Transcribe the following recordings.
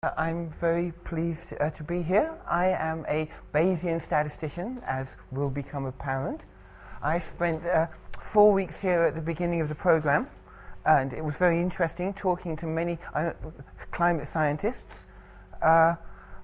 I'm very pleased to be here. I am a Bayesian statistician, as will become apparent. I spent 4 weeks here at the beginning of the program, and it was very interesting talking to many climate scientists. Our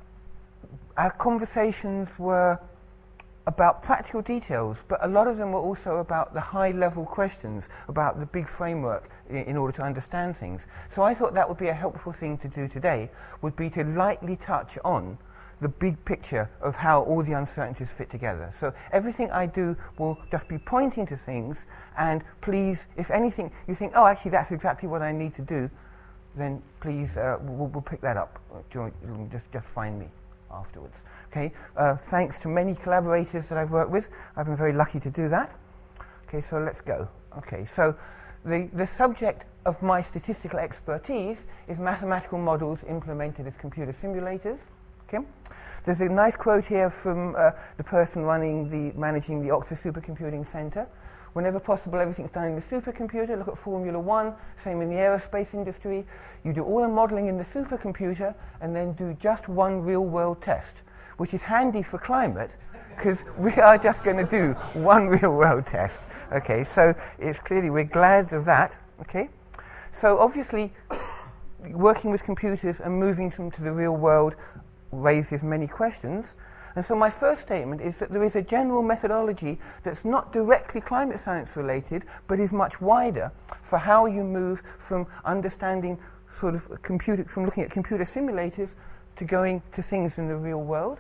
conversations were about practical details, but a lot of them were also about the high-level questions, about the big framework in order to understand things. So I thought that would be a helpful thing to do today, would be to lightly touch on the big picture of how all the uncertainties fit together. So everything I do will just be pointing to things, and please, if anything you think, oh, actually that's exactly what I need to do, then please, we'll pick that up. Just find me afterwards. Okay, thanks to many collaborators that I've worked with. I've been very lucky to do that. Okay, so let's go. Okay, so the subject of my statistical expertise is mathematical models implemented as computer simulators. Okay, there's a nice quote here from the person managing the Oxford Supercomputing Centre. Whenever possible, everything's done in the supercomputer. Look at Formula One, same in the aerospace industry. You do all the modelling in the supercomputer and then do just one real-world test, which is handy for climate, because we are just going to do one real-world test. Okay, so it's clearly we're glad of that. Okay, so obviously working with computers and moving them to the real world raises many questions. And so my first statement is that there is a general methodology that's not directly climate science related, but is much wider for how you move from understanding sort of from looking at computer simulators to going to things in the real world.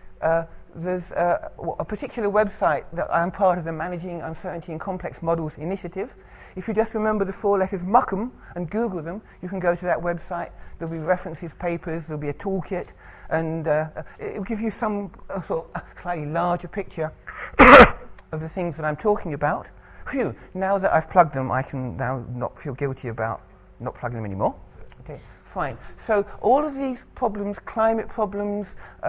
There's a particular website that I'm part of, the Managing Uncertainty in Complex Models initiative. If you just remember the 4 letters MUCCM and Google them, you can go to that website. There'll be references, papers, there'll be a toolkit, and it will give you some sort of slightly larger picture of the things that I'm talking about. Phew, now that I've plugged them, I can now not feel guilty about not plugging them anymore. Okay, fine. So all of these problems, climate problems,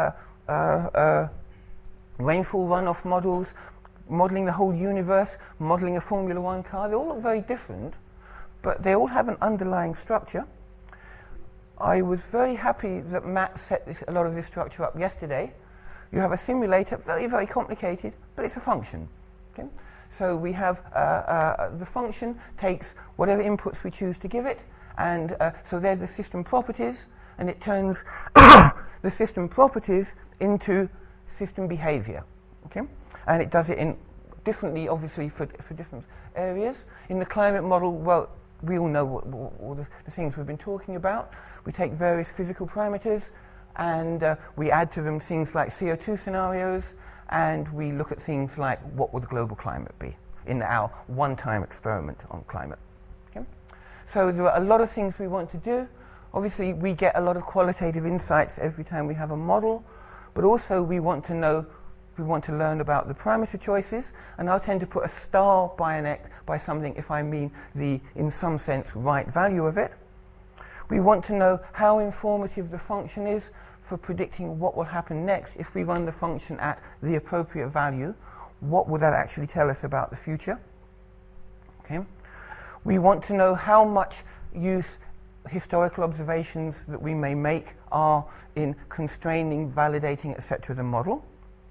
rainfall runoff models, modelling the whole universe, modelling a Formula One car, they all look very different, but they all have an underlying structure. I was very happy that Matt set a lot of this structure up yesterday. You have a simulator, very, very complicated, but it's a function. Okay? So we have the function takes whatever inputs we choose to give it, and so they're the system properties, and it turns the system properties into system behavior. Okay? And it does it in differently, obviously, for different areas. In the climate model, well, we all know all the things we've been talking about. We take various physical parameters and we add to them things like CO2 scenarios, and we look at things like what would the global climate be in our one-time experiment on climate. Okay? So there are a lot of things we want to do. Obviously, we get a lot of qualitative insights every time we have a model, but also we want to learn about the parameter choices, and I'll tend to put a star by something if I mean the, in some sense, right value of it. We want to know how informative the function is for predicting what will happen next if we run the function at the appropriate value. What will that actually tell us about the future? Okay. We want to know how much use historical observations that we may make are in constraining, validating, etc. the model.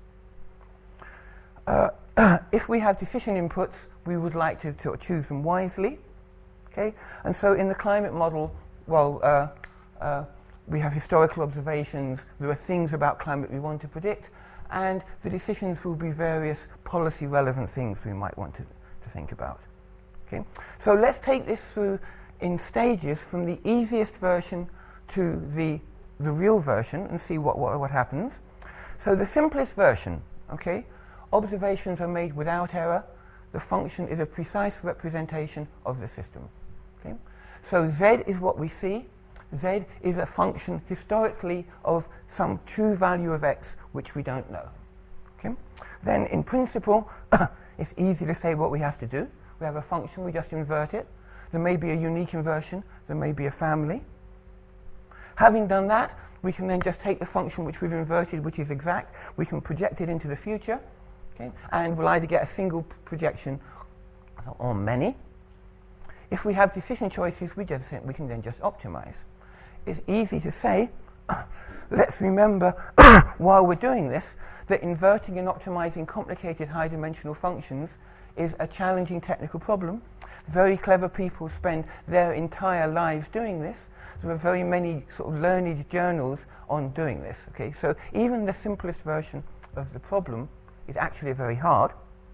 If we have decision inputs, we would like to choose them wisely. Okay? And so in the climate model, well, we have historical observations, there are things about climate we want to predict, and the decisions will be various policy relevant things we might want to think about. Okay? So let's take this through in stages from the easiest version to the real version and see what happens. So the simplest version, okay, observations are made without error. The function is a precise representation of the system. Okay? So Z is what we see. Z is a function historically of some true value of x which we don't know. Okay? Then in principle, it's easy to say what we have to do. We have a function, we just invert it. There may be a unique inversion, there may be a family. Having done that, we can then just take the function which we've inverted, which is exact, we can project it into the future, okay? And we'll either get a single projection or many. If we have decision choices, we can then just optimize. It's easy to say, let's remember, while we're doing this, that inverting and optimizing complicated high-dimensional functions is a challenging technical problem. Very clever people spend their entire lives doing this. There are very many sort of learned journals on doing this. Okay, so even the simplest version of the problem is actually very hard.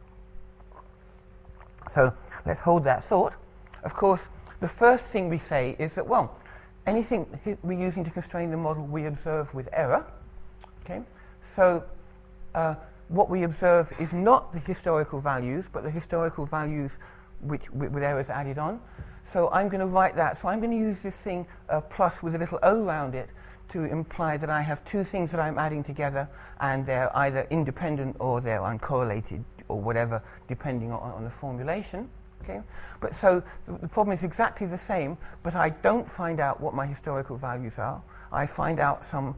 So let's hold that thought. Of course, the first thing we say is that, well, anything we're using to constrain the model we observe with error. Okay, so what we observe is not the historical values, but the historical values which with errors added on. So I'm going to write that. So I'm going to use this thing plus with a little o around it to imply that I have two things that I'm adding together, and they're either independent or they're uncorrelated or whatever, depending on the formulation. Okay, but so the problem is exactly the same, but I don't find out what my historical values are. I find out some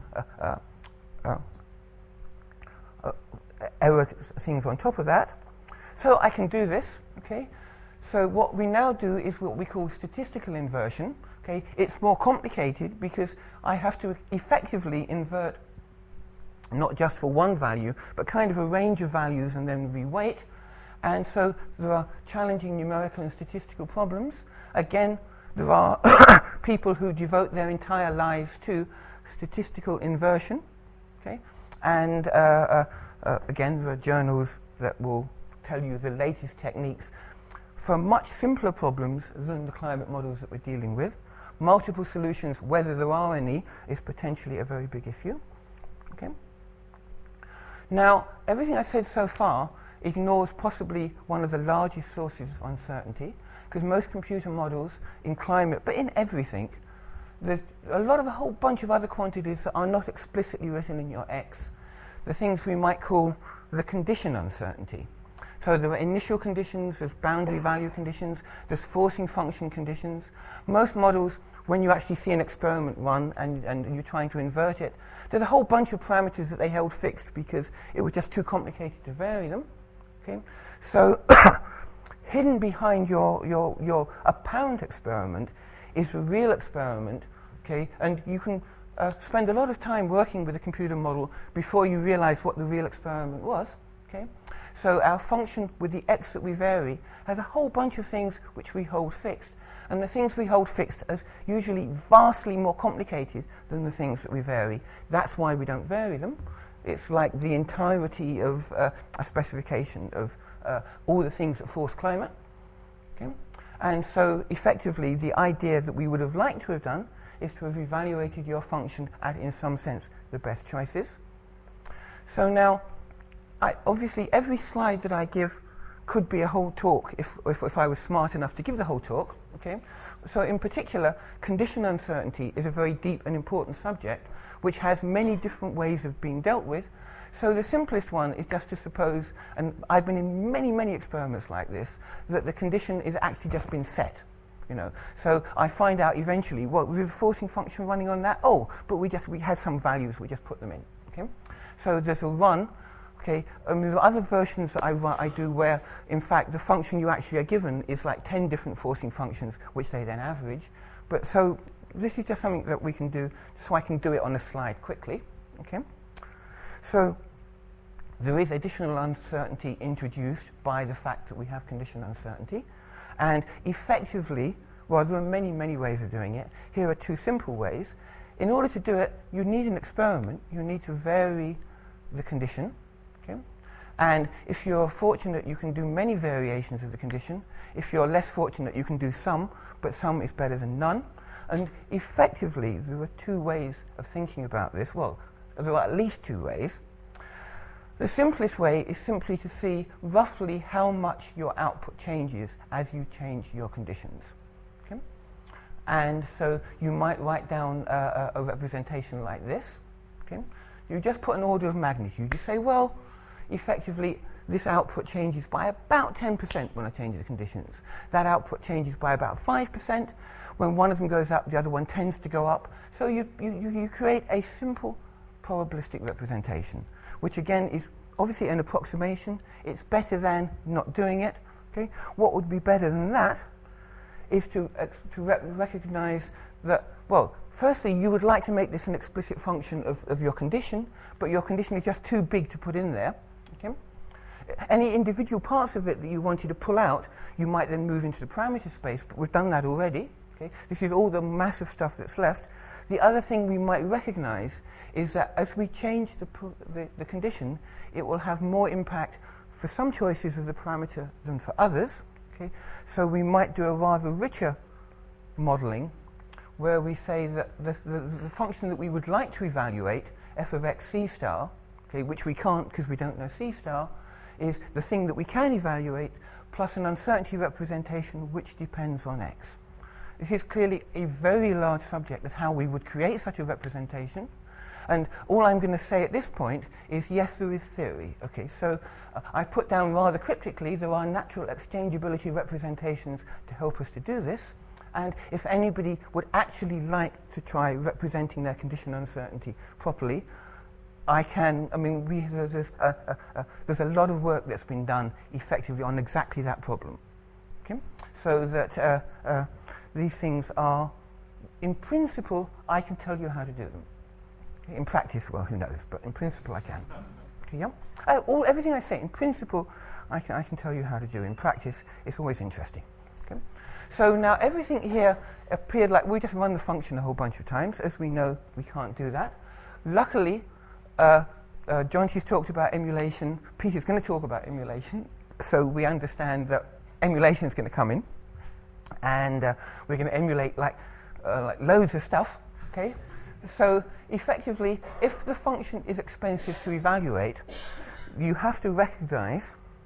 error things on top of that. So I can do this. Okay, so what we now do is what we call statistical inversion. Okay, it's more complicated because I have to effectively invert not just for one value, but kind of a range of values and then reweight. And so there are challenging numerical and statistical problems. Again, there are people who devote their entire lives to statistical inversion. Okay, and again, there are journals that will tell you the latest techniques for much simpler problems than the climate models that we're dealing with. Multiple solutions, whether there are any, is potentially a very big issue. Okay. Now, everything I've said so far ignores possibly one of the largest sources of uncertainty, because most computer models in climate, but in everything, there's a whole bunch of other quantities that are not explicitly written in your X. The things we might call the condition uncertainty. So there are initial conditions, there's boundary value conditions, there's forcing function conditions. Most models, when you actually see an experiment run and you're trying to invert it, there's a whole bunch of parameters that they held fixed because it was just too complicated to vary them. Okay? So hidden behind your apparent experiment is a real experiment. Okay? And you can spend a lot of time working with a computer model before you realize what the real experiment was. Okay? So our function with the x that we vary has a whole bunch of things which we hold fixed. And the things we hold fixed are usually vastly more complicated than the things that we vary. That's why we don't vary them. It's like the entirety of a specification of all the things that force climate. Okay? And so effectively the idea that we would have liked to have done is to have evaluated your function at, in some sense, the best choices. So now, obviously every slide that I give could be a whole talk if I was smart enough to give the whole talk. Okay? So in particular, condition uncertainty is a very deep and important subject which has many different ways of being dealt with. So the simplest one is just to suppose, and I've been in many, many experiments like this, that the condition is actually just been set. You know, so I find out eventually, well, with the forcing function running on that, oh, but we had some values, we just put them in. Okay? So there's a run. Okay, there are other versions that I do where, in fact, the function you actually are given is like 10 different forcing functions, which they then average. But so this is just something that we can do, so I can do it on a slide quickly. Okay, so there is additional uncertainty introduced by the fact that we have condition uncertainty, and effectively, well, there are many, many ways of doing it. Here are two simple ways. In order to do it, you need an experiment. You need to vary the condition. And if you're fortunate, you can do many variations of the condition. If you're less fortunate, you can do some, but some is better than none. And effectively, there are two ways of thinking about this. Well, there are at least two ways. The simplest way is simply to see roughly how much your output changes as you change your conditions. Okay? And so you might write down a representation like this. Okay? You just put an order of magnitude. You say, well, effectively, this output changes by about 10% when I change the conditions. That output changes by about 5%. When one of them goes up, the other one tends to go up. So you create a simple probabilistic representation, which again is obviously an approximation. It's better than not doing it. Okay? What would be better than that is to recognize that, well, firstly, you would like to make this an explicit function of your condition, but your condition is just too big to put in there. Okay? Any individual parts of it that you wanted to pull out, you might then move into the parameter space, but we've done that already. Okay? This is all the massive stuff that's left. The other thing we might recognize is that as we change the condition, it will have more impact for some choices of the parameter than for others. Okay? So we might do a rather richer modeling where we say that the function that we would like to evaluate, f of x c star, okay, which we can't because we don't know c star, is the thing that we can evaluate plus an uncertainty representation which depends on x. This is clearly a very large subject as how we would create such a representation. And all I'm going to say at this point is, yes, there is theory. Okay, so I put down rather cryptically there are natural exchangeability representations to help us to do this. And if anybody would actually like to try representing their condition uncertainty properly, I can. I mean, there's a lot of work that's been done effectively on exactly that problem. Okay, so that these things are, in principle, I can tell you how to do them. Okay, in practice, well, who knows? But in principle, I can. Okay, yeah. Everything I say, in principle, I can tell you how to do. In practice, it's always interesting. Okay. So now everything here appeared like we just run the function a whole bunch of times. As we know, we can't do that. Luckily, Jonty's talked about emulation. Peter's going to talk about emulation. So we understand that emulation is going to come in. And we're going to emulate like loads of stuff. Okay? So effectively, if the function is expensive to evaluate, you have to recognize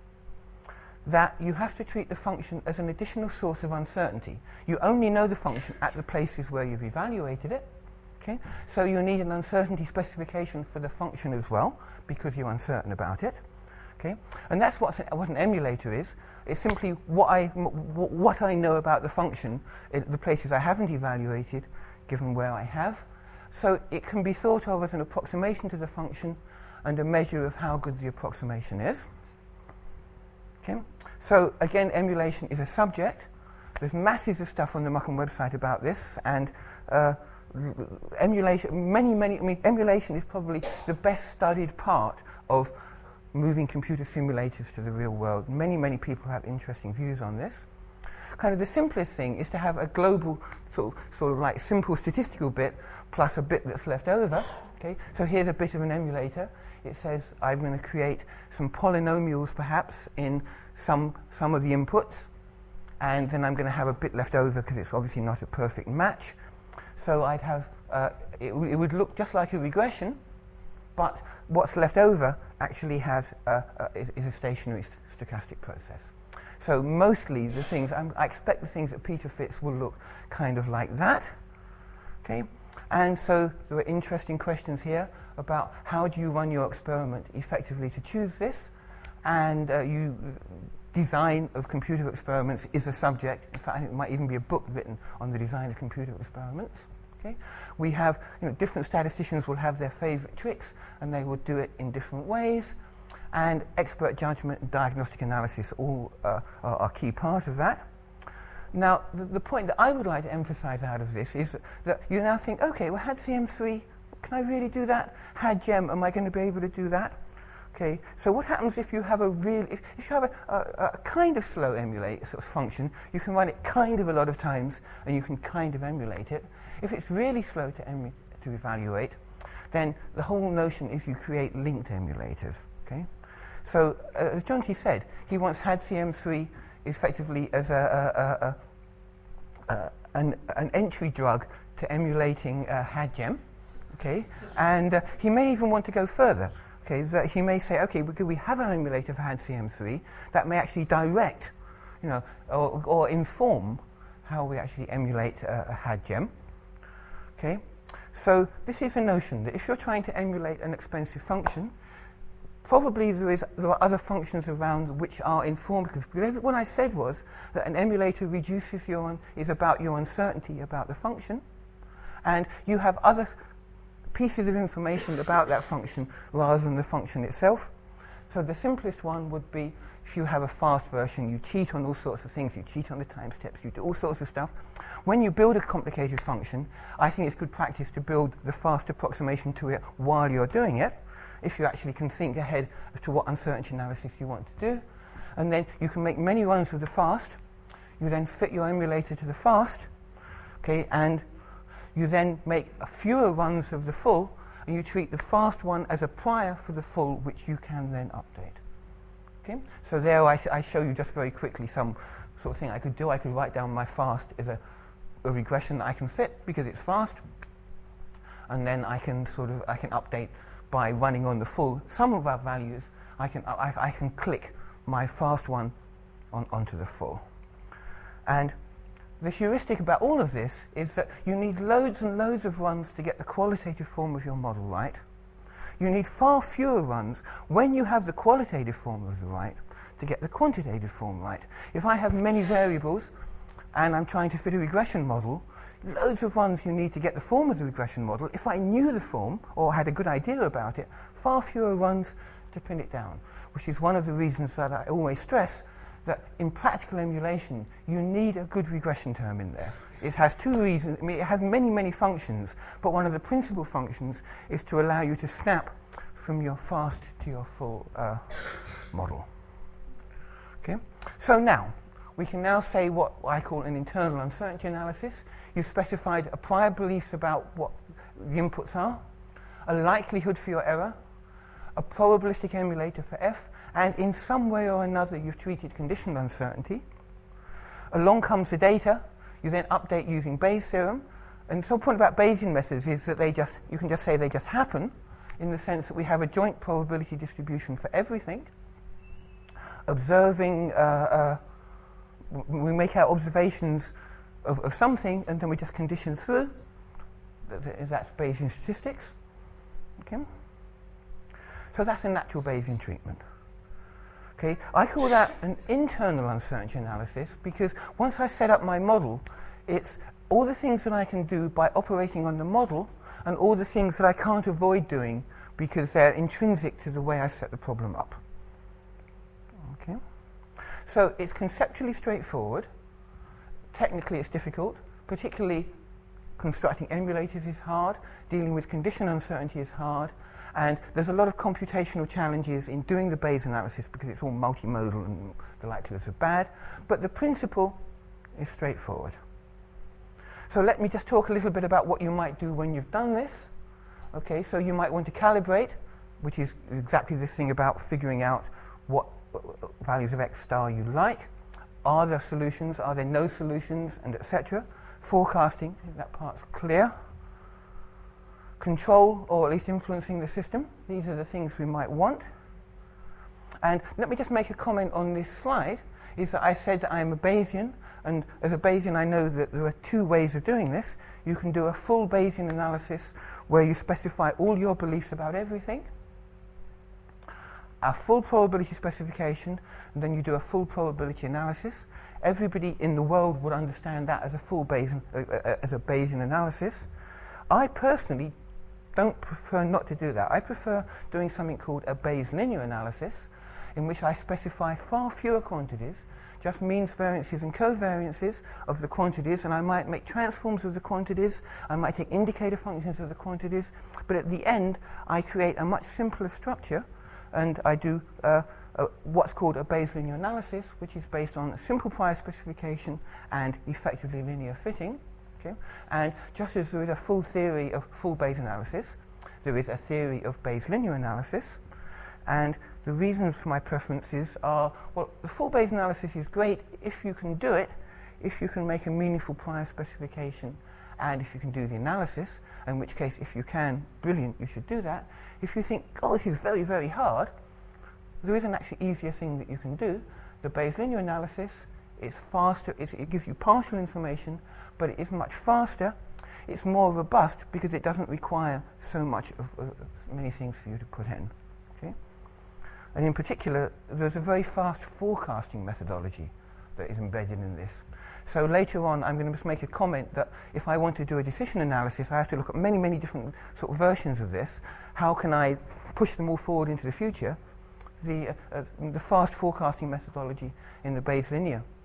that you have to treat the function as an additional source of uncertainty. You only know the function at the places where you've evaluated it. Okay? So you need an uncertainty specification for the function as well, because you're uncertain about it. Okay? And that's what an emulator is. It's simply what I know about the function in the places I haven't evaluated, given where I have. So it can be thought of as an approximation to the function and a measure of how good the approximation is. Okay? So again, emulation is a subject. There's masses of stuff on the Muckham website about this, and emulation. Emulation is probably the best studied part of moving computer simulators to the real world. Many people have interesting views on this. Kind of the simplest thing is to have a global sort of like simple statistical bit plus a bit that's left over. Okay, so here's a bit of an emulator. It says I'm going to create some polynomials perhaps in some of the inputs, and then I'm going to have a bit left over because it's obviously not a perfect match. So I'd have it would look just like a regression, but what's left over actually is a stationary stochastic process. So mostly the things I expect the things that Peter fits will look kind of like that. Okay, and so there are interesting questions here about how do you run your experiment effectively to choose this, and design of computer experiments is a subject. In fact, I think there might even be a book written on the design of computer experiments. Okay, we have different statisticians will have their favorite tricks, and they will do it in different ways. And expert judgment and diagnostic analysis all are a key part of that. Now, the point that I would like to emphasize out of this is that you now think, okay, well, HADCM3, can I really do that? HADGEM, am I going to be able to do that? Okay, so what happens if you have if you have a kind of slow emulate sort of function, you can run it kind of a lot of times, and you can kind of emulate it. If it's really slow to evaluate, then the whole notion is you create linked emulators. Okay, so as Jonty said, he wants HADCM3 effectively as an entry drug to emulating HADGEM. Okay, and he may even want to go further. Okay, that he may say, okay, we have an emulator for HADCM3 that may actually direct, or inform how we actually emulate a HADGEM. Okay, so this is a notion that if you're trying to emulate an expensive function, probably there are other functions around which are informative. Because what I said was that an emulator is about your uncertainty about the function, and you have other pieces of information about that function rather than the function itself. So the simplest one would be if you have a fast version, you cheat on all sorts of things, you cheat on the time steps, you do all sorts of stuff. when you build a complicated function, I think it's good practice to build the fast approximation to it while you're doing it, if you actually can think ahead as to what uncertainty analysis you want to do. And then you can make many runs of the fast. You then fit your emulator to the fast, okay, and you then make fewer runs of the full, and you treat the fast one as a prior for the full, which you can then update. Okay? So there I show you just very quickly some sort of thing I could do. I could write down my fast as a regression that I can fit because it's fast, and then I can update by running on the full sum of our values. I can click my fast one onto the full. And the heuristic about all of this is that you need loads and loads of runs to get the qualitative form of your model right. You need far fewer runs when you have the qualitative form of the right to get the quantitative form right. If I have many variables and I'm trying to fit a regression model, loads of runs you need to get the form of the regression model. If I knew the form or had a good idea about it, far fewer runs to pin it down, which is one of the reasons that I always stress that in practical emulation, you need a good regression term in there. It has two reasons. I mean, it has many, many functions, but one of the principal functions is to allow you to snap from your fast to your full model. Okay? So now, we can now say what I call an internal uncertainty analysis. You've specified a prior beliefs about what the inputs are, a likelihood for your error, a probabilistic emulator for f, and in some way or another you've treated conditional uncertainty. Along comes the data. You then update using Bayes' theorem. And the point about Bayesian methods is that you can just say they just happen, in the sense that we have a joint probability distribution for everything. Observing, we make our observations of something, and then we just condition through. That's Bayesian statistics. Okay? So that's a natural Bayesian treatment. Okay, I call that an internal uncertainty analysis because once I set up my model, it's all the things that I can do by operating on the model and all the things that I can't avoid doing because they're intrinsic to the way I set the problem up. Okay, so it's conceptually straightforward. Technically it's difficult, particularly constructing emulators is hard, dealing with condition uncertainty is hard, and there's a lot of computational challenges in doing the Bayes analysis because it's all multimodal and the likelihoods are bad. But the principle is straightforward. So let me just talk a little bit about what you might do when you've done this. Okay, so you might want to calibrate, which is exactly this thing about figuring out what values of x star you like. Are there solutions? Are there no solutions? And etc. Forecasting, that part's clear. Control, or at least influencing the system. These are the things we might want. And let me just make a comment on this slide, is that I said that I'm a Bayesian, and as a Bayesian I know that there are two ways of doing this. You can do a full Bayesian analysis where you specify all your beliefs about everything, a full probability specification, and then you do a full probability analysis. Everybody in the world would understand that as a full Bayesian, as a Bayesian analysis. I personally don't prefer not to do that. I prefer doing something called a Bayes linear analysis, in which I specify far fewer quantities, just means, variances and covariances of the quantities, and I might make transforms of the quantities, I might take indicator functions of the quantities, but at the end I create a much simpler structure, and I do what's called a Bayes linear analysis, which is based on a simple prior specification and effectively linear fitting. Okay? And just as there is a full theory of full Bayes analysis, there is a theory of Bayes linear analysis. And the reasons for my preferences are, well, the full Bayes analysis is great if you can do it, if you can make a meaningful prior specification, and if you can do the analysis, in which case, if you can, brilliant, you should do that. If you think, oh, this is very, very hard, there is an actually easier thing that you can do. The Bayes linear analysis is faster, it gives you partial information, but it is much faster, it's more robust because it doesn't require so much of many things for you to put in. Okay? And in particular, there's a very fast forecasting methodology that is embedded in this. So later on, I'm going to just make a comment that if I want to do a decision analysis, I have to look at many, many different sort of versions of this. How can I push them all forward into the future? The fast forecasting methodology in the Bayes linear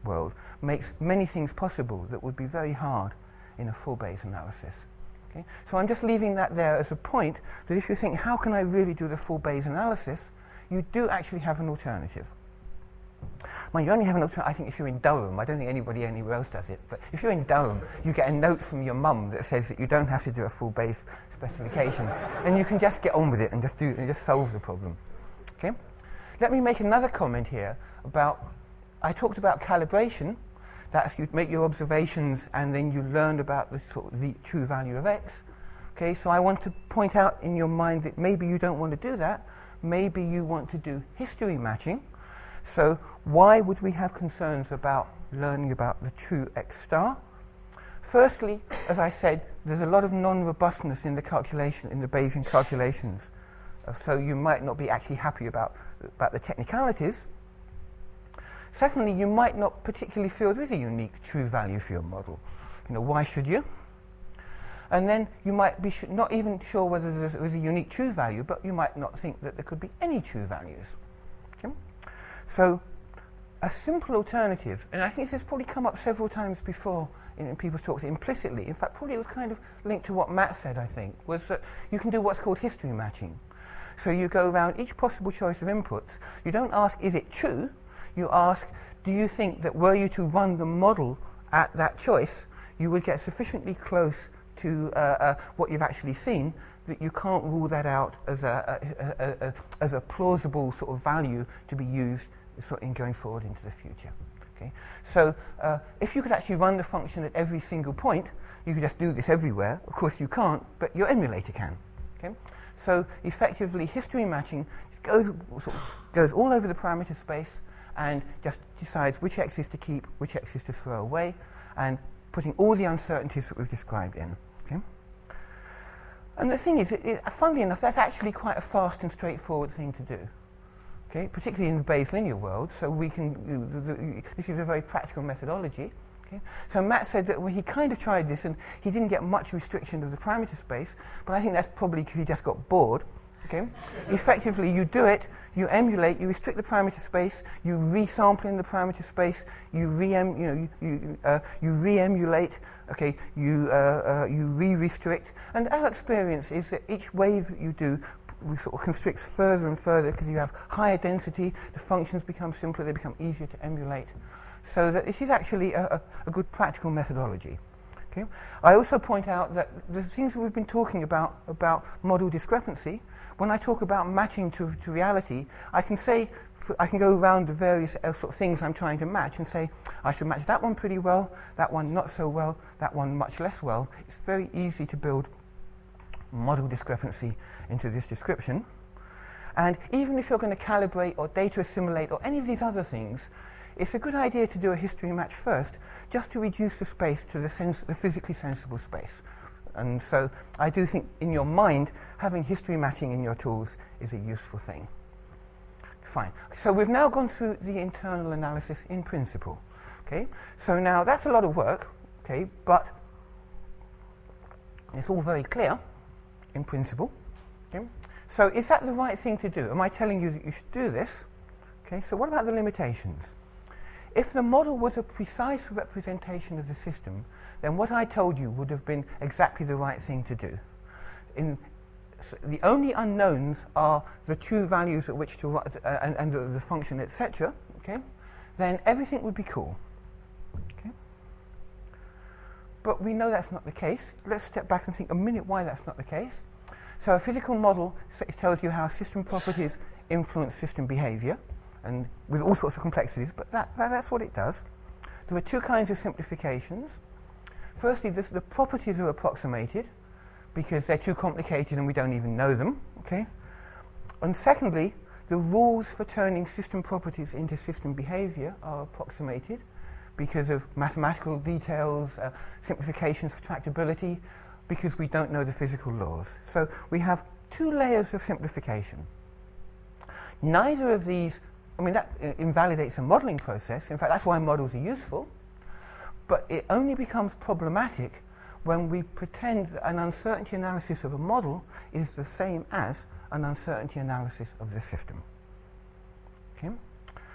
world makes many things possible that would be very hard in a full Bayes analysis. Okay? So I'm just leaving that there as a point that if you think, how can I really do the full Bayes analysis, you do actually have an alternative. Well, you only have an alternative, I think, if you're in Durham. I don't think anybody anywhere else does it. But if you're in Durham, you get a note from your mum that says that you don't have to do a full Bayes specification. And you can just get on with it and just solve the problem. Okay? Let me make another comment here about, I talked about calibration. That's you make your observations and then you learn about the true value of x. Okay, so I want to point out in your mind that maybe you don't want to do that. Maybe you want to do history matching. So why would we have concerns about learning about the true x star? Firstly, as I said, there's a lot of non-robustness in the calculation, in the Bayesian calculations. So you might not be actually happy about the technicalities. Secondly, you might not particularly feel there is a unique true value for your model. Why should you? And then you might be not even sure whether there is a unique true value, but you might not think that there could be any true values. Okay? So a simple alternative, and I think this has probably come up several times before in people's talks implicitly, in fact probably it was kind of linked to what Matt said, I think, was that you can do what's called history matching. So you go around each possible choice of inputs. You don't ask, is it true? You ask, do you think that were you to run the model at that choice, you would get sufficiently close to what you've actually seen that you can't rule that out as a plausible sort of value to be used in going forward into the future. Okay? So if you could actually run the function at every single point, you could just do this everywhere. Of course you can't, but your emulator can. Okay? So effectively, history matching goes all over the parameter space and just decides which x's to keep, which x's to throw away, and putting all the uncertainties that we've described in. Okay? And the thing is, funnily enough, that's actually quite a fast and straightforward thing to do. Okay? Particularly in the Bayes linear world, so we can this is a very practical methodology. Okay? So Matt said that he kind of tried this and he didn't get much restriction of the parameter space, but I think that's probably because he just got bored. Okay? Effectively, you do it, you emulate, you restrict the parameter space, you resample in the parameter space, you re-emulate, okay, you re-restrict, and our experience is that each wave that you do sort of constricts further and further because you have higher density, the functions become simpler, they become easier to emulate. So that this is actually a good practical methodology. Okay? I also point out that the things that we've been talking about model discrepancy, when I talk about matching to reality, I can go around the various sort of things I'm trying to match and say, I should match that one pretty well, that one not so well, that one much less well. It's very easy to build model discrepancy into this description. And even if you're going to calibrate or data assimilate or any of these other things, it's a good idea to do a history match first, just to reduce the space to the physically sensible space. And so I do think in your mind, having history matching in your tools is a useful thing. Fine. So we've now gone through the internal analysis in principle. Okay? So now that's a lot of work, okay, but it's all very clear in principle. Okay? So is that the right thing to do? Am I telling you that you should do this? Okay, so what about the limitations? If the model was a precise representation of the system, then what I told you would have been exactly the right thing to do. The only unknowns are the true values at which to write and the function, etc. Okay, then everything would be cool. Okay, but we know that's not the case. Let's step back and think a minute why that's not the case. So a physical model tells you how system properties influence system behavior, and with all sorts of complexities, but that's what it does. There are two kinds of simplifications. Firstly, the properties are approximated because they're too complicated and we don't even know them. Okay? And secondly, the rules for turning system properties into system behavior are approximated because of mathematical details, simplifications for tractability, because we don't know the physical laws. So we have two layers of simplification. Neither of these, that invalidates the modeling process. In fact, that's why models are useful. But it only becomes problematic when we pretend that an uncertainty analysis of a model is the same as an uncertainty analysis of the system. Okay?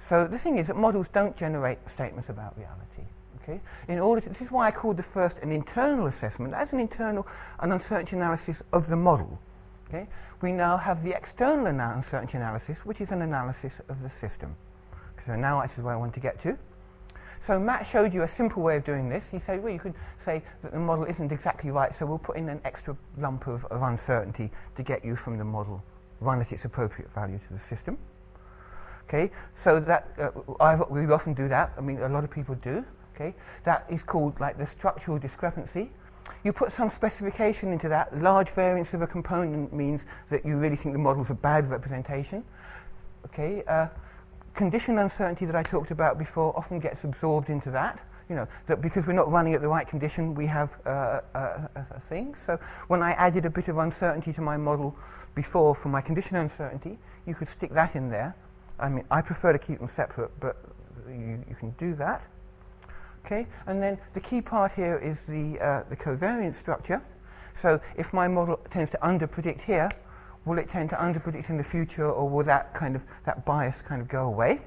So the thing is that models don't generate statements about reality. Okay? This is why I called the first an internal assessment. As an internal uncertainty analysis of the model. Okay? We now have the external uncertainty analysis, which is an analysis of the system. So now this is where I want to get to. So Matt showed you a simple way of doing this. He said, well, you could say that the model isn't exactly right, so we'll put in an extra lump of uncertainty to get you from the model run at its appropriate value to the system. Okay, so that we often do that. I mean, a lot of people do. Okay, that is called like the structural discrepancy. You put some specification into that. Large variance of a component means that you really think the model's a bad representation. Okay, condition uncertainty that I talked about before often gets absorbed into that. You know, that because we're not running at the right condition, we have a thing. So when I added a bit of uncertainty to my model before for my condition uncertainty, you could stick that in there. I mean, I prefer to keep them separate, but you can do that. Okay, and then the key part here is the covariance structure. So if my model tends to underpredict here, will it tend to underpredict in the future, or will that bias kind of go away?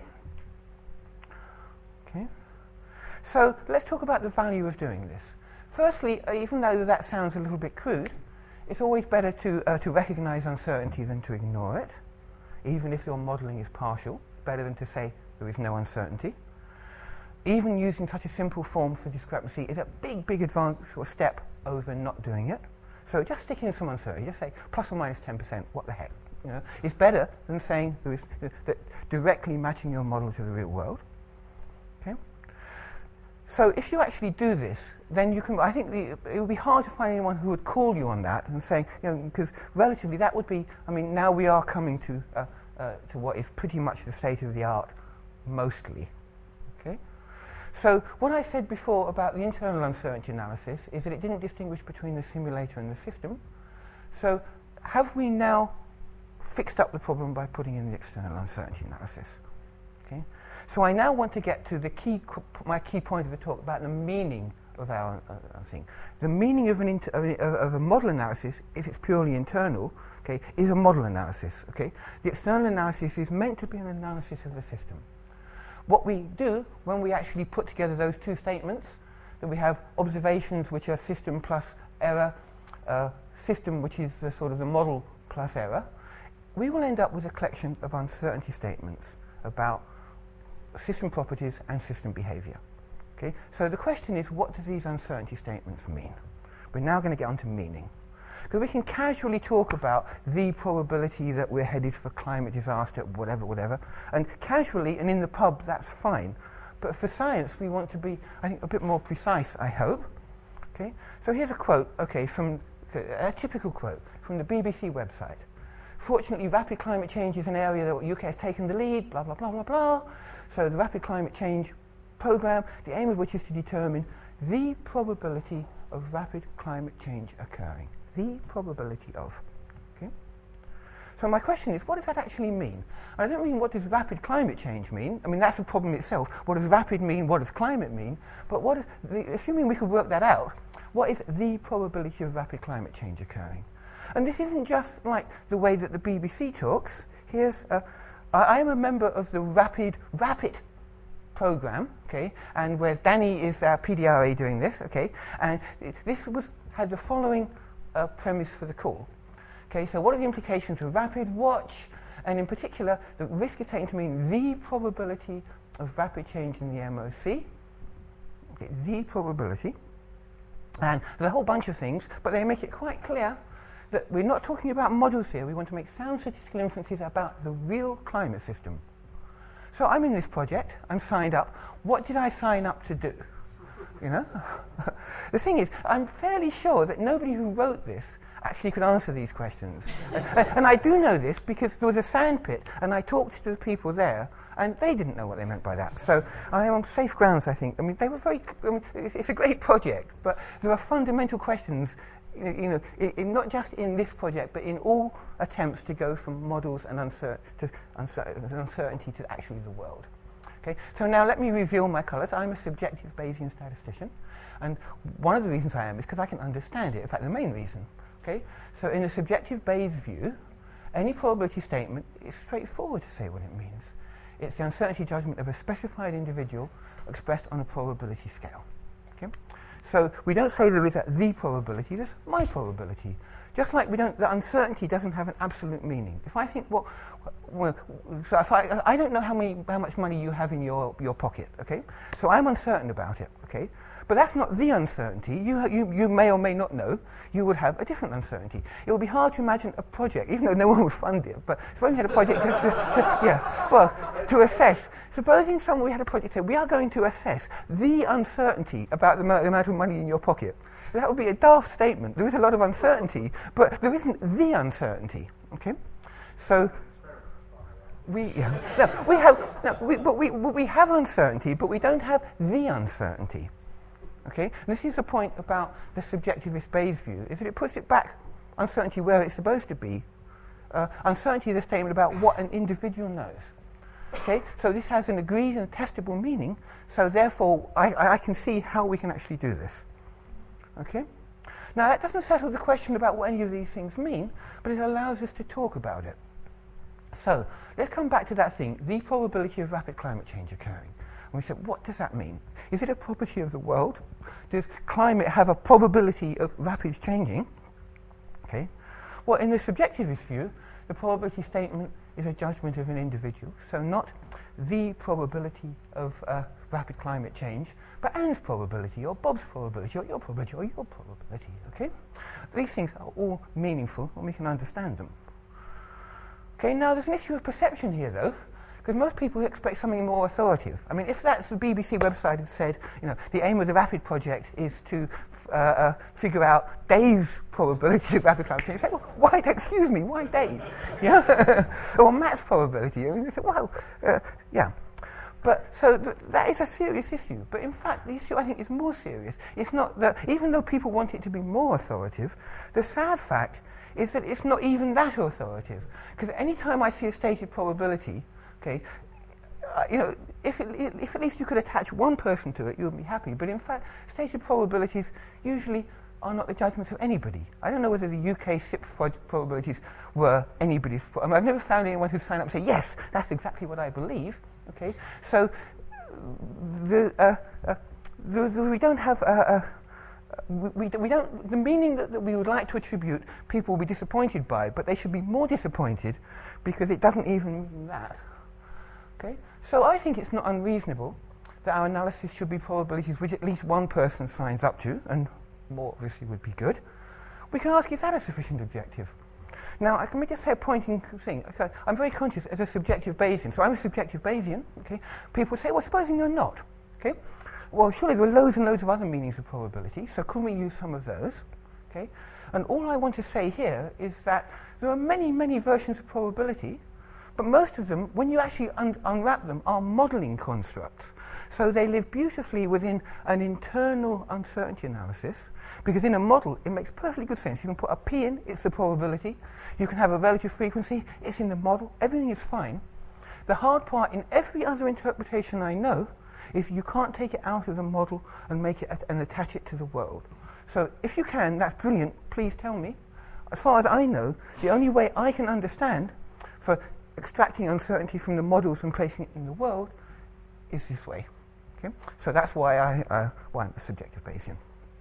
Okay. So let's talk about the value of doing this. Firstly, even though that sounds a little bit crude, it's always better to recognize uncertainty than to ignore it, even if your modeling is partial. It's better than to say there is no uncertainty. Even using such a simple form for discrepancy is a big advance or step over not doing it. So just stick in some uncertainty. Just say plus or minus 10%. What the heck? You know, it's better than saying there is that directly matching your model to the real world. Okay. So if you actually do this, then you can. I think it would be hard to find anyone who would call you on that and saying, you know, because relatively that would be. I mean, now we are coming to what is pretty much the state of the art, mostly. Okay. So what I said before about the internal uncertainty analysis is that it didn't distinguish between the simulator and the system. So have we now fixed up the problem by putting in the external uncertainty analysis? Okay. So I now want to get to the my key point of the talk about the meaning of our thing. The meaning of a model analysis, if it's purely internal, okay, is a model analysis. Okay. The external analysis is meant to be an analysis of the system. What we do when we actually put together those two statements, that we have observations which are system plus error, system which is the sort of the model plus error, we will end up with a collection of uncertainty statements about system properties and system behavior. Okay? So the question is, what do these uncertainty statements mean? We're now going to get on to meaning. Because we can casually talk about the probability that we're headed for climate disaster, whatever, and casually and in the pub, that's fine. But for science, we want to be, I think, a bit more precise, I hope. Okay? So here's a quote, from a typical quote from the BBC website. Fortunately, rapid climate change is an area that the UK has taken the lead, blah, blah, blah, blah, blah. So the rapid climate change program, the aim of which is to determine the probability of rapid climate change occurring. The probability of. Okay? So my question is, what does that actually mean? I don't mean what does rapid climate change mean. I mean, that's a problem itself. What does rapid mean? What does climate mean? But what is assuming we could work that out, what is the probability of rapid climate change occurring? And this isn't just like the way that the BBC talks. I am a member of the Rapid program, okay, and where Danny is our PDRA doing this, okay, and this had the following premise for the call. Okay, so what are the implications of rapid watch, and in particular, the risk is taken to mean the probability of rapid change in the MOC. Okay, the probability, and there's a whole bunch of things, but they make it quite clear that we're not talking about models here. We want to make sound statistical inferences about the real climate system. So I'm in this project. I'm signed up. What did I sign up to do? You know? The thing is, I'm fairly sure that nobody who wrote this actually could answer these questions. And I do know this because there was a sandpit, and I talked to the people there, and they didn't know what they meant by that. So I am on safe grounds, I think. I mean, they were it's a great project, but there are fundamental questions, not just in this project, but in all attempts to go from models and uncertainty to actually the world. Okay, so now let me reveal my colours. I'm a subjective Bayesian statistician, and one of the reasons I am is because I can understand it. In fact, the main reason. Okay, so in a subjective Bayes view, any probability statement is straightforward to say what it means. It's the uncertainty judgment of a specified individual expressed on a probability scale. Okay? So we don't say there is the probability, there's my probability. Just like the uncertainty doesn't have an absolute meaning. If I think, so if I don't know how much money you have in your pocket, okay? So I'm uncertain about it, okay? But that's not the uncertainty. You may or may not know. You would have a different uncertainty. It would be hard to imagine a project, even though no one would fund it. But suppose we had a project to assess. Supposing we had a project that we are going to assess the uncertainty about the amount of money in your pocket. That would be a daft statement. There is a lot of uncertainty, but there isn't the uncertainty. Okay, so we have uncertainty, but we don't have the uncertainty. Okay, and this is the point about the subjectivist Bayes view, is that it puts it back, uncertainty where it's supposed to be. Uncertainty is a statement about what an individual knows. Okay, so this has an agreed and testable meaning, so therefore I can see how we can actually do this. Okay, now that doesn't settle the question about what any of these things mean, but it allows us to talk about it. So let's come back to that thing, the probability of rapid climate change occurring. And we said, what does that mean? Is it a property of the world? Does climate have a probability of rapid changing? Okay. Well, in the subjectivist view, the probability statement is a judgment of an individual, so not the probability of rapid climate change, but Anne's probability, or Bob's probability, or your probability, or your probability. Okay. These things are all meaningful, and we can understand them. Okay. Now, there's an issue of perception here, though. Because most people expect something more authoritative. I mean, if that's the BBC website had said, the aim of the RAPID project is to figure out Dave's probability of rapid climate change, you say, well, why Dave? Yeah, or Matt's probability. I mean, you say, well, yeah. But so that is a serious issue. But in fact, the issue I think is more serious. It's not that, even though people want it to be more authoritative, the sad fact is that it's not even that authoritative. Because any time I see a stated probability, okay, if at least you could attach one person to it, you would be happy. But in fact, stated probabilities usually are not the judgments of anybody. I don't know whether the UK SIP probabilities were anybody's. I've never found anyone who signed up and say, yes, that's exactly what I believe. Okay, so we don't have we don't. The meaning that we would like to attribute, people will be disappointed by, but they should be more disappointed because it doesn't even mean that. Okay? So I think it's not unreasonable that our analysis should be probabilities which at least one person signs up to, and more obviously would be good. We can ask, is that a sufficient objective? Now, let me just say a pointing thing. Okay, I'm very conscious as a subjective Bayesian, so I'm a subjective Bayesian. Okay? People say, well, supposing you're not. Okay? Well, surely there are loads and loads of other meanings of probability, so couldn't we use some of those? Okay? And all I want to say here is that there are many, many versions of probability, but most of them, when you actually unwrap them, are modelling constructs. So they live beautifully within an internal uncertainty analysis, because in a model, it makes perfectly good sense. You can put a P in, it's the probability. You can have a relative frequency, it's in the model. Everything is fine. The hard part in every other interpretation I know is you can't take it out of the model and make it and attach it to the world. So if you can, that's brilliant. Please tell me. As far as I know, the only way I can understand for extracting uncertainty from the models and placing it in the world is this way. Okay? So that's why I'm a subjective Bayesian.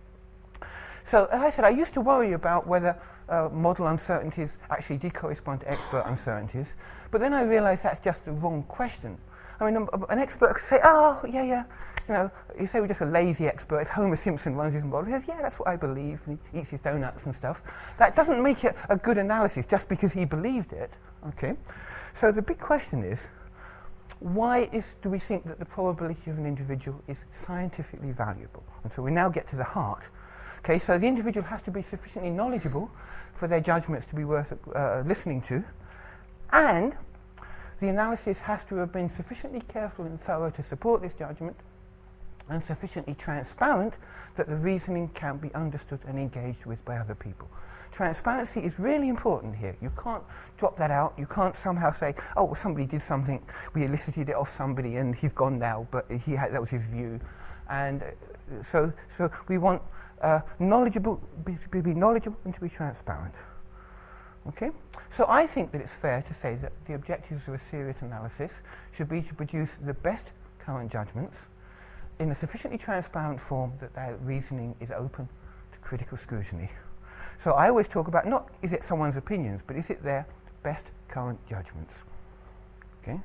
So as I said, I used to worry about whether model uncertainties actually did correspond to expert uncertainties, but then I realized that's just the wrong question. I mean, an expert could say, oh, yeah, you say we're just a lazy expert. If Homer Simpson runs his model, he says, yeah, that's what I believe, and he eats his donuts and stuff. That doesn't make it a good analysis just because he believed it. Okay? So the big question is, why do we think that the probability of an individual is scientifically valuable? And so we now get to the heart. Okay, so the individual has to be sufficiently knowledgeable for their judgments to be worth listening to, and the analysis has to have been sufficiently careful and thorough to support this judgment, and sufficiently transparent that the reasoning can be understood and engaged with by other people. Transparency is really important here. You can't drop that out. You can't somehow say, oh, well, somebody did something, we elicited it off somebody and he's gone now, but that was his view. And so we want be knowledgeable and to be transparent. Okay? So I think that it's fair to say that the objectives of a serious analysis should be to produce the best current judgments in a sufficiently transparent form that their reasoning is open to critical scrutiny. So I always talk about not is it someone's opinions, but is it their best current judgments. Okay?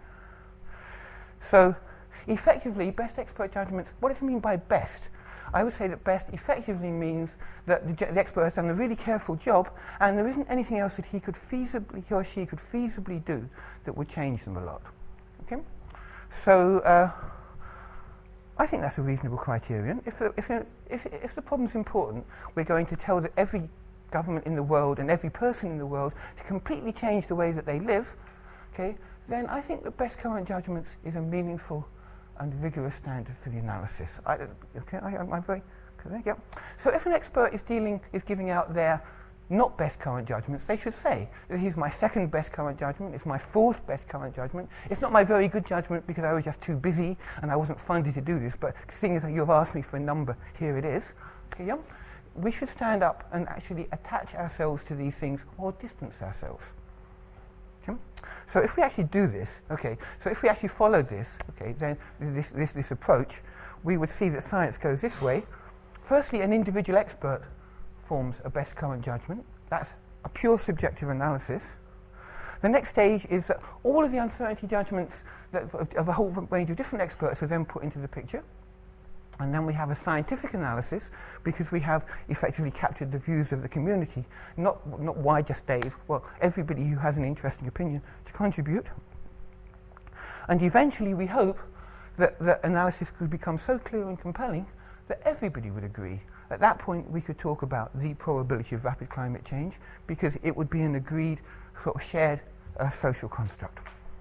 So effectively, best expert judgments, what does it mean by best? I would say that best effectively means that the expert has done a really careful job and there isn't anything else that he or she could feasibly do that would change them a lot. Okay? So I think that's a reasonable criterion. If the problem's important, we're going to tell that every government in the world and every person in the world to completely change the way that they live, okay, then I think that best current judgments is a meaningful and vigorous standard for the analysis. I'm very clear. Yeah. So if an expert is giving out their not best current judgments, they should say, this is my second best current judgment, it's my fourth best current judgment, it's not my very good judgment because I was just too busy and I wasn't funded to do this, but seeing as you've asked me for a number, here it is. Okay, yeah? We should stand up and actually attach ourselves to these things or distance ourselves. Okay? So if we actually do this, okay, so if we actually follow this, okay, then this approach, we would see that science goes this way. Firstly, an individual expert forms a best current judgment. That's a pure subjective analysis. The next stage is that all of the uncertainty judgments of a whole range of different experts are then put into the picture. And then we have a scientific analysis because we have effectively captured the views of the community, not why just Dave, well, everybody who has an interesting opinion to contribute. And eventually we hope that the analysis could become so clear and compelling that everybody would agree. At that point we could talk about the probability of rapid climate change because it would be an agreed sort of shared social construct.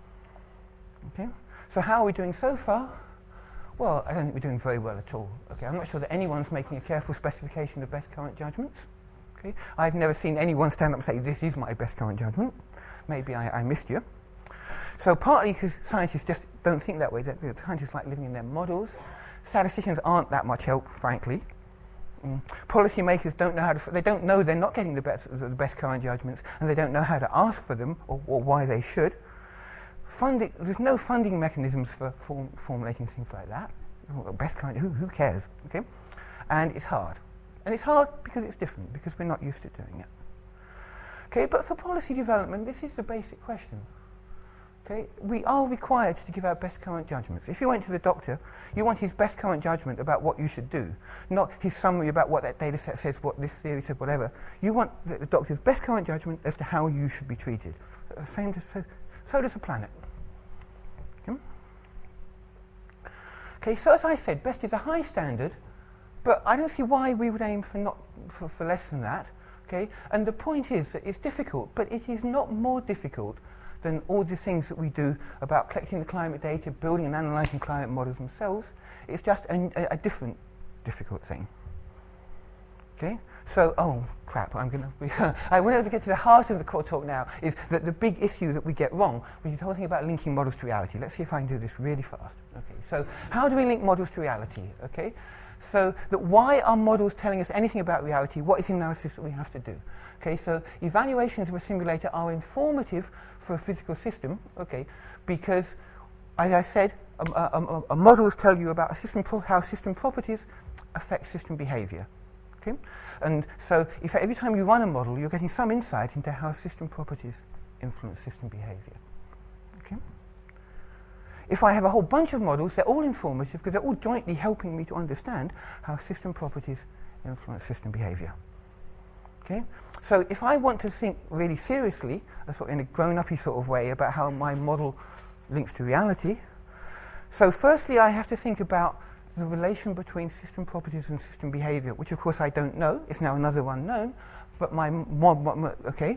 Okay? So how are we doing so far? Well, I don't think we're doing very well at all. Okay, I'm not sure that anyone's making a careful specification of best current judgments. Okay, I've never seen anyone stand up and say, this is my best current judgment. Maybe I missed you. So partly because scientists just don't think that way. That scientists like living in their models. Statisticians aren't that much help, frankly. Policymakers don't know how to. They don't know they're not getting the best current judgments, and they don't know how to ask for them or why they should. There's no funding mechanisms for formulating things like that. Best current, who cares? Okay, and it's hard, because it's different, because we're not used to doing it. Okay, but for policy development, this is the basic question. Okay, we are required to give our best current judgments. If you went to the doctor, you want his best current judgment about what you should do, not his summary about what that data set says, what this theory says, whatever. You want the doctor's best current judgment as to how you should be treated. So does the planet. Okay, so as I said, best is a high standard, but I don't see why we would aim for less than that. Okay, and the point is that it's difficult, but it is not more difficult than all the things that we do about collecting the climate data, building and analysing climate models themselves. It's just a different difficult thing. Okay, so oh crap, I want to get to the heart of the core talk now. Is that the big issue that we get wrong, which is the whole thing about linking models to reality. Let's see if I can do this really fast. Okay, so how do we link models to reality? Okay, so that why are models telling us anything about reality? What is the analysis that we have to do? Okay, so evaluations of a simulator are informative for a physical system. Okay, because as I said, models tell you about how system properties affect system behaviour. Okay? And so if every time you run a model, you're getting some insight into how system properties influence system behaviour. Okay? If I have a whole bunch of models, they're all informative because they're all jointly helping me to understand how system properties influence system behaviour. Okay? So if I want to think really seriously, in a grown-uppy sort of way, about how my model links to reality, so firstly I have to think about the relation between system properties and system behaviour, which of course I don't know. It's now another unknown, but my model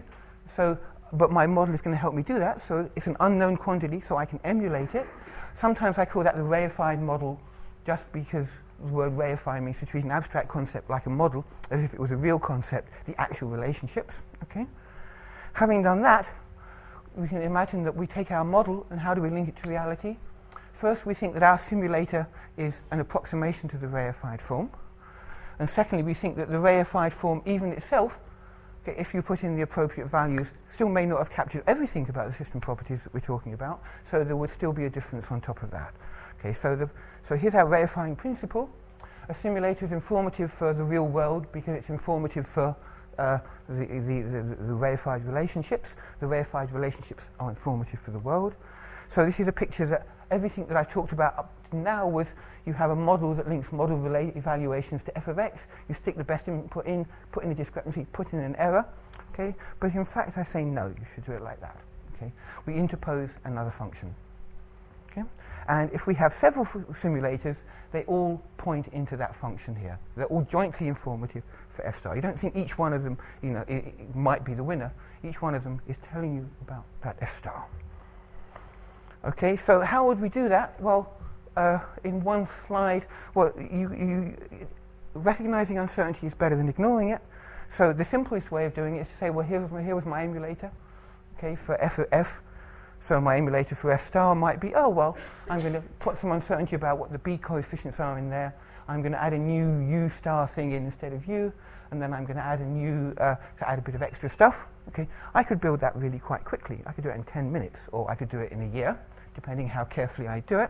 is going to help me do that. So it's an unknown quantity, so I can emulate it. Sometimes I call that the reified model, just because the word reify means to treat an abstract concept like a model, as if it was a real concept, the actual relationships. Okay. Having done that, we can imagine that we take our model and how do we link it to reality? First, we think that our simulator is an approximation to the reified form. And secondly, we think that the reified form even itself okay, if you put in the appropriate values, still may not have captured everything about the system properties that we're talking about, so there would still be a difference on top of that. Okay, so here's our verifying principle. A simulator is informative for the real world because it's informative for the reified relationships. The reified relationships are informative for the world. So this is a picture that everything that I talked about up to now was you have a model that links model evaluations to f of x. You stick the best input in, put in a discrepancy, put in an error. Okay, but in fact I say no, you should do it like that. Okay, we interpose another function. Okay, and if we have several simulators, they all point into that function here. They're all jointly informative for f star. You don't think each one of them, it might be the winner. Each one of them is telling you about that f star. Okay, so how would we do that? Well, in one slide, well, recognizing uncertainty is better than ignoring it. So the simplest way of doing it is to say, well, here was my emulator, okay, for f of f. So my emulator for f star might be, oh, well, I'm going to put some uncertainty about what the b coefficients are in there. I'm going to add a new u star thing in instead of u, and then I'm going to add a new, to add a bit of extra stuff. Okay, I could build that really quite quickly. I could do it in 10 minutes, or I could do it in a year, depending how carefully I do it.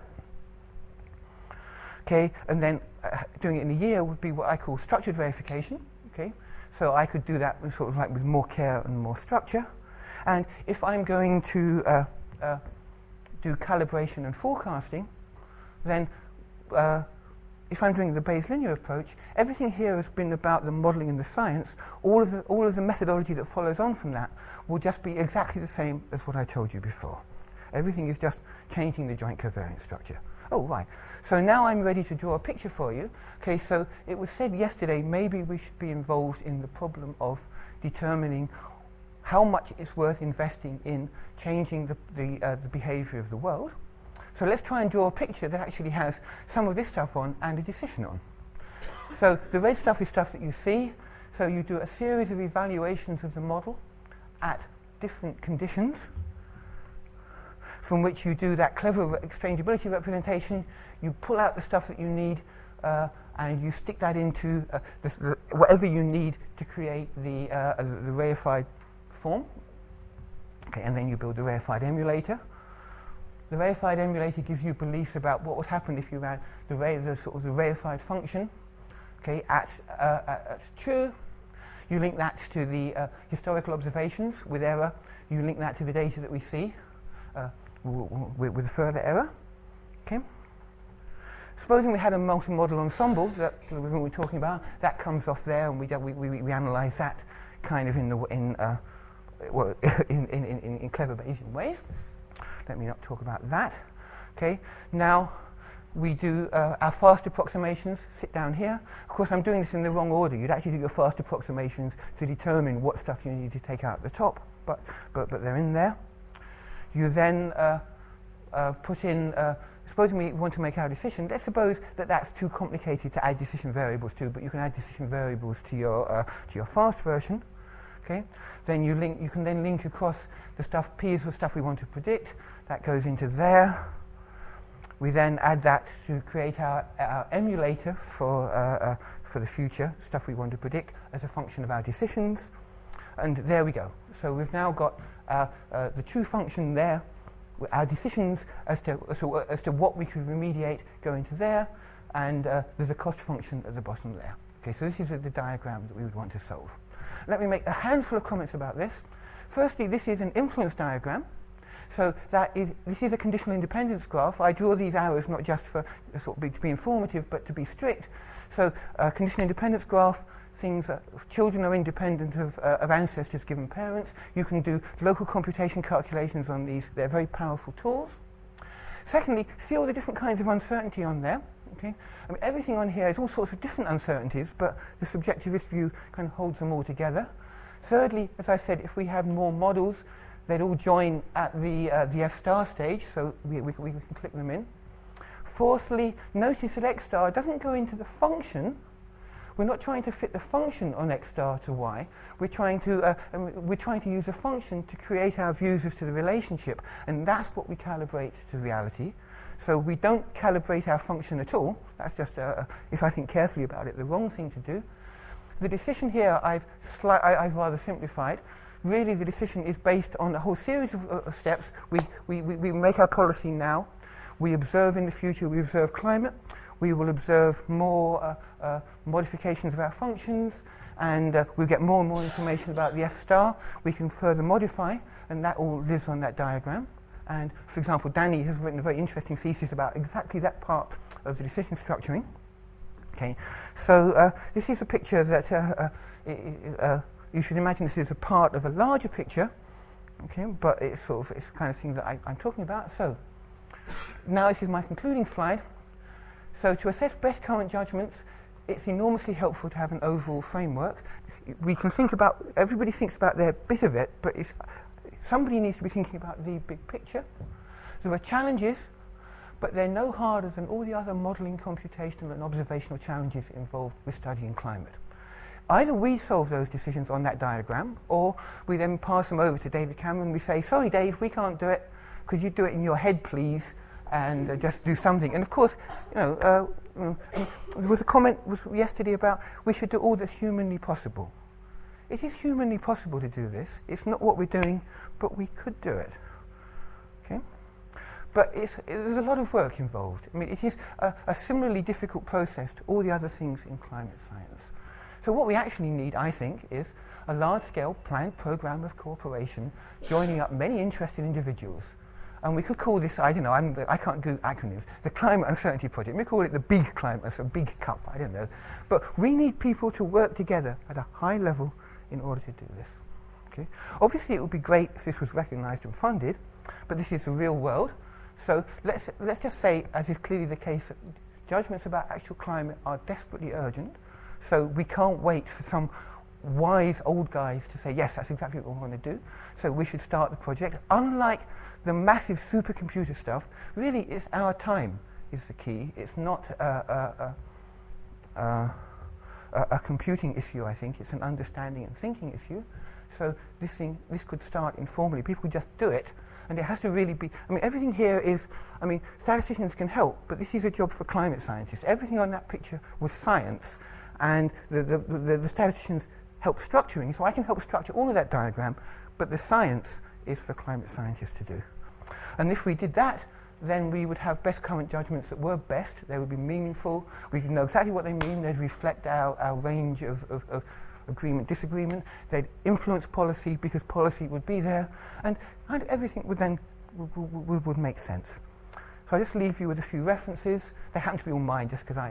Okay, and then doing it in a year would be what I call structured verification. Okay, so I could do that sort of like with more care and more structure. And if I'm going to do calibration and forecasting, then if I'm doing the Bayes linear approach, everything here has been about the modelling and the science. All of the methodology that follows on from that will just be exactly the same as what I told you before. Everything is just changing the joint covariance structure. Oh, right. So now I'm ready to draw a picture for you. Okay, so it was said yesterday maybe we should be involved in the problem of determining how much it's worth investing in changing the behaviour of the world. So let's try and draw a picture that actually has some of this stuff on and a decision on. So the red stuff is stuff that you see. So you do a series of evaluations of the model at different conditions, from which you do that clever exchangeability representation. You pull out the stuff that you need and you stick that into whatever you need to create the reified form. Okay, and then you build the reified emulator. The reified emulator gives you beliefs about what would happen if you ran the reified function, okay, at true. You link that to the historical observations with error. You link that to the data that we see with further error. Okay. Supposing we had a multi-model ensemble that we were talking about, that comes off there, and we analyze that kind of in clever Bayesian ways. Let me not talk about that. Okay. Now we do our fast approximations. Sit down here. Of course, I'm doing this in the wrong order. You'd actually do your fast approximations to determine what stuff you need to take out at the top, but they're in there. You then put in. Supposing we want to make our decision, let's suppose that that's too complicated to add decision variables to, but you can add decision variables to your fast version. Okay. Then you can then link across the stuff. P is the stuff we want to predict. That goes into there. We then add that to create our emulator for the future stuff we want to predict as a function of our decisions. And there we go. So we've now got the true function there. Our decisions as to what we could remediate go into there, and there's a cost function at the bottom there. Okay, so this is the diagram that we would want to solve. Let me make a handful of comments about this. Firstly, this is an influence diagram. So this is a conditional independence graph. I draw these arrows not just for to be informative, but to be strict. So conditional independence graph. Children are independent of ancestors given parents. You can do local computation calculations on these. They're very powerful tools. Secondly, see all the different kinds of uncertainty on there. Okay, I mean everything on here is all sorts of different uncertainties, but the subjectivist view kind of holds them all together. Thirdly, as I said, if we have more models, they'd all join at the F star stage, so we can click them in. Fourthly, notice that X star doesn't go into the function. We're not trying to fit the function on X star to Y. We're trying to use a function to create our views as to the relationship, and that's what we calibrate to reality. So we don't calibrate our function at all. That's just, if I think carefully about it, the wrong thing to do. the decision here I've rather simplified. Really, the decision is based on a whole series of steps. We make our policy now. We observe in the future. We observe climate. We will observe more modifications of our functions, and we'll get more and more information about the F star. We can further modify, and that all lives on that diagram. And, for example, Danny has written a very interesting thesis about exactly that part of the decision structuring. Okay, so this is a picture that you should imagine this is a part of a larger picture. Okay, but it's the kind of thing that I'm talking about. So now this is my concluding slide. So to assess best current judgments, it's enormously helpful to have an overall framework. We can think about, everybody thinks about their bit of it, but somebody needs to be thinking about the big picture. There are challenges, but they're no harder than all the other modelling, computational and observational challenges involved with studying climate. Either we solve those decisions on that diagram, or we then pass them over to David Cameron. We say, sorry Dave, we can't do it. Could you do it in your head, please? And just do something. And of course, there was a comment yesterday about we should do all that's humanly possible. It is humanly possible to do this. It's not what we're doing, but we could do it. Okay? But there's a lot of work involved. I mean, it is a similarly difficult process to all the other things in climate science. So what we actually need, I think, is a large-scale planned program of cooperation joining up many interested individuals. And we could call this, I don't know, I can't do acronyms, the Climate Uncertainty Project. We call it the Big Climate, so Big Cup, I don't know. But we need people to work together at a high level in order to do this. Okay? Obviously, it would be great if this was recognised and funded, but this is the real world. So let's just say, as is clearly the case, that judgments about actual climate are desperately urgent. So we can't wait for some wise old guys to say, yes, that's exactly what we want to do. So we should start the project. Unlike the massive supercomputer stuff, really it's our time is the key. It's not a computing issue, I think. It's an understanding and thinking issue. So this could start informally. People could just do it. And it has to really be, everything here is, statisticians can help, but this is a job for climate scientists. Everything on that picture was science, and the statisticians help structuring, so I can help structure all of that diagram, but the science is for climate scientists to do. And if we did that, then we would have best current judgments that were best, they would be meaningful, we would know exactly what they mean, they'd reflect our range of agreement, disagreement, they'd influence policy because policy would be there, and everything would then would make sense. So I just leave you with a few references. They happen to be all mine just because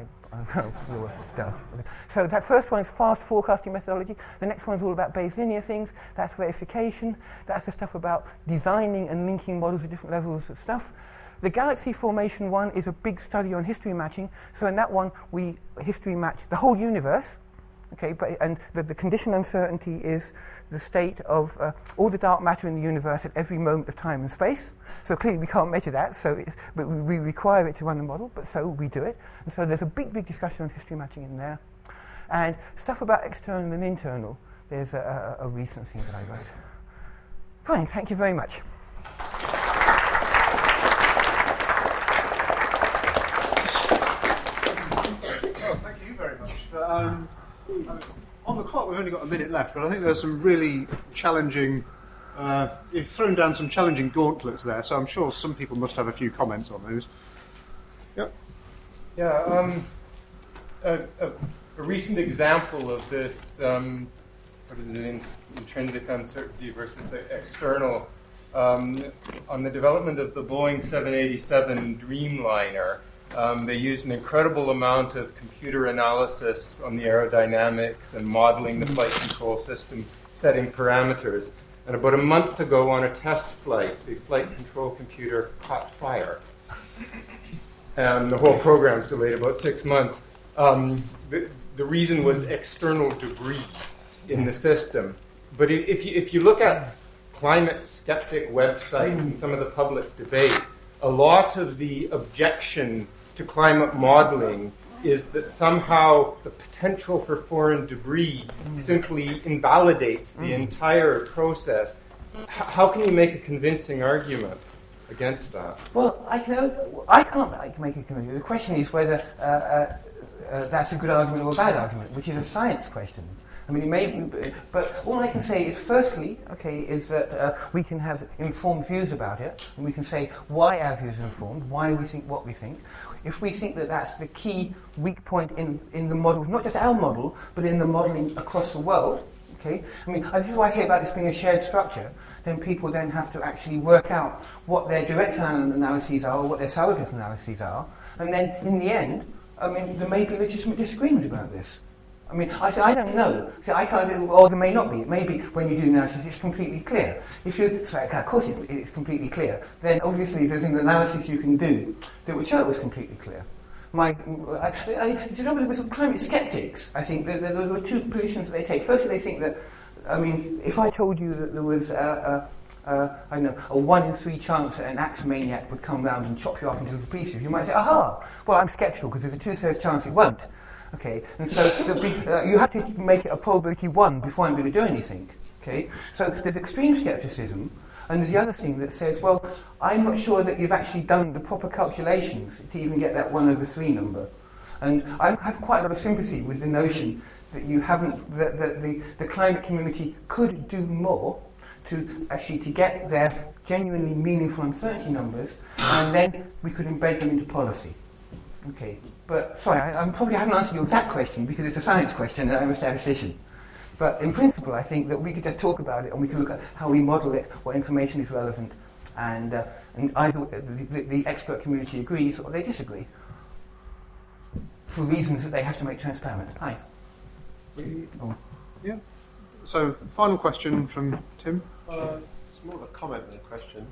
So that first one is fast forecasting methodology. The next one is all about Bayes linear things. That's verification. That's the stuff about designing and linking models at different levels of stuff. The galaxy formation one is a big study on history matching. So in that one, we history match the whole universe. Okay, and the condition uncertainty is the state of all the dark matter in the universe at every moment of time and space. So clearly we can't measure that, but we require it to run the model, but so we do it. And so there's a big discussion on history matching in there. And stuff about external and internal, there's a recent thing that I wrote. Fine, thank you very much. Well, thank you very much. On the clock, we've only got a minute left, but I think there's some really challenging... you've thrown down some challenging gauntlets there, so I'm sure some people must have a few comments on those. Yep. Yeah, a recent example of this, what is it, intrinsic uncertainty versus external, on the development of the Boeing 787 Dreamliner. They used an incredible amount of computer analysis on the aerodynamics and modeling the flight control system, setting parameters. And about a month ago on a test flight, the flight control computer caught fire. And the whole program's delayed about 6 months. The reason was external debris in the system. But if you look at climate skeptic websites and some of the public debate, a lot of the objection to climate modeling is that somehow the potential for foreign debris simply invalidates the entire process. How can you make a convincing argument against that? Well, I can't make a convincing. The question is whether that's a good argument or a bad argument, which is a science question. I mean, it may be, but all I can say is, firstly, is that we can have informed views about it, and we can say why our views are informed, why we think what we think. If we think that that's the key weak point in the model, not just our model, but in the modelling across the world, I mean, this is why I say about this being a shared structure, then people then have to actually work out what their direct analyses are, or what their surrogate analyses are, and then, in the end, I mean, there may be legitimate disagreement about this. I mean, I don't know. So I can't, or there may not be. It may be when you do analysis, it's completely clear. If you say, of course it's completely clear, then obviously there's an analysis you can do that would show it was completely clear. The trouble with climate skeptics, I think, there were two positions they take. Firstly, they think that, I mean, if I told you that there was I don't know, a 1 in 3 chance that an axe maniac would come round and chop you up into little pieces, you might say, aha, well, I'm sceptical because there's a 2/3 chance it won't. And so you have to make it a probability 1 before I'm going to do anything. So there's extreme skepticism, and there's the other thing that says, well, I'm not sure that you've actually done the proper calculations to even get that 1/3 number. And I have quite a lot of sympathy with the notion that you haven't, that the climate community could do more to get their genuinely meaningful uncertainty numbers, and then we could embed them into policy. But sorry, I probably haven't answered your exact question because it's a science question and I'm a statistician. But in principle, I think that we could just talk about it and we can look at how we model it, what information is relevant, and either the expert community agrees or they disagree for reasons that they have to make transparent. Hi. Yeah. So, final question from Tim. It's more of a comment than a question.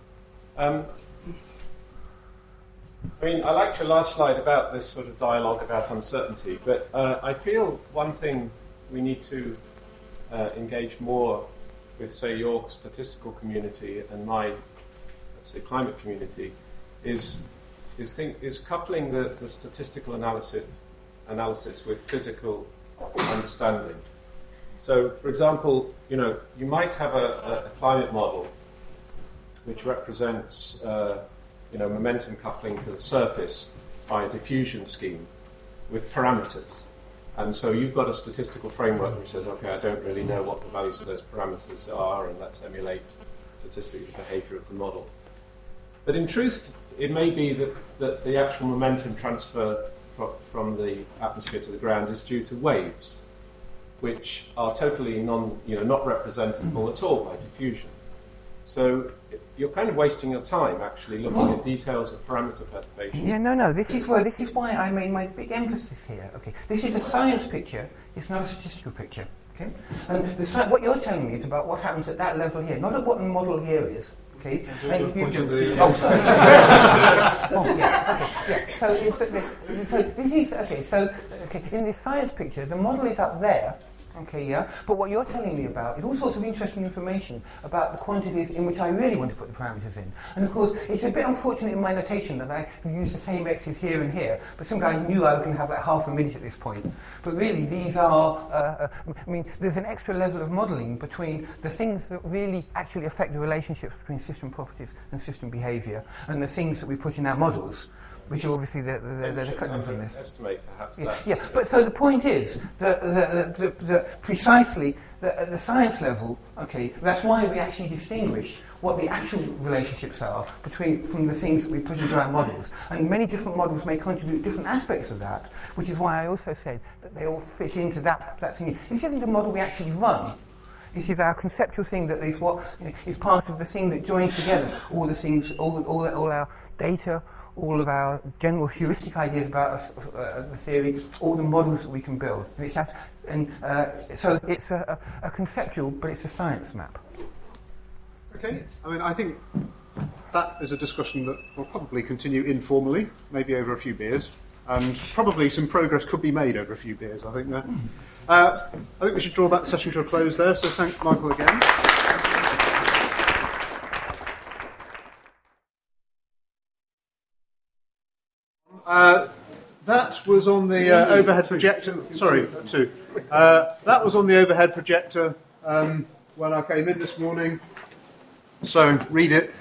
I mean, I liked your last slide about this sort of dialogue about uncertainty, but I feel one thing we need to engage more with, say, your statistical community and my, let's say, climate community, is coupling the statistical analysis with physical understanding. So, for example, you might have a climate model which represents momentum coupling to the surface by a diffusion scheme with parameters. And so you've got a statistical framework which says, okay, I don't really know what the values of those parameters are, and let's emulate statistically the behavior of the model. But in truth, it may be that the actual momentum transfer from the atmosphere to the ground is due to waves, which are totally not representable at all by diffusion. So you're kind of wasting your time actually looking at details of parameter perturbation. Yeah, no. This is why I made my big emphasis here. This is a science picture. It's not a statistical picture. And what you're telling me is about what happens at that level here, not at what the model here is. And sorry. So this is in the science picture, the model is up there. But what you're telling me about is all sorts of interesting information about the quantities in which I really want to put the parameters in. And of course, it's a bit unfortunate in my notation that I use the same x's here and here, but somehow I knew I was going to have like half a minute at this point. But really, these are, there's an extra level of modelling between the things that really actually affect the relationships between system properties and system behaviour, and the things that we put in our models, which are obviously the cuttings on this. Estimate perhaps that. Yeah, but so the point is that precisely at the science level, that's why we actually distinguish what the actual relationships are from the things that we put into our models. And many different models may contribute different aspects of that, which is why I also said that they all fit into that thing. This isn't a model we actually run. This is our conceptual thing that is what is part of the thing that joins together all the things, all our data, all of our general heuristic ideas about the theory, all the models that we can build. So it's a conceptual, but it's a science map. Okay, I think that is a discussion that will probably continue informally, maybe over a few beers, and probably some progress could be made over a few beers, I think. I think we should draw that session to a close there, so thank Michael again. That was on the overhead projector. Sorry, two. That was on the overhead projector when I came in this morning. So read it